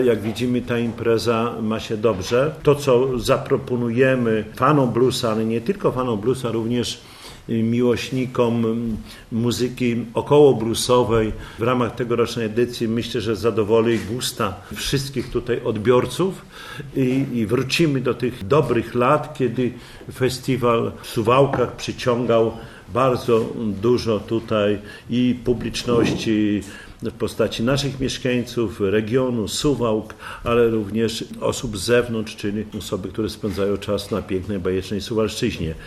Jak widzimy, ta impreza ma się dobrze. To, co zaproponujemy fanom bluesa, ale nie tylko fanom bluesa, również miłośnikom muzyki około bluesowej w ramach tegorocznej edycji, myślę, że zadowoli gusta wszystkich tutaj odbiorców i wrócimy do tych dobrych lat, kiedy festiwal w Suwałkach przyciągał bardzo dużo tutaj i publiczności w postaci naszych mieszkańców, regionu, Suwałk, ale również osób z zewnątrz, czyli osoby, które spędzają czas na pięknej, bajecznej Suwalszczyźnie.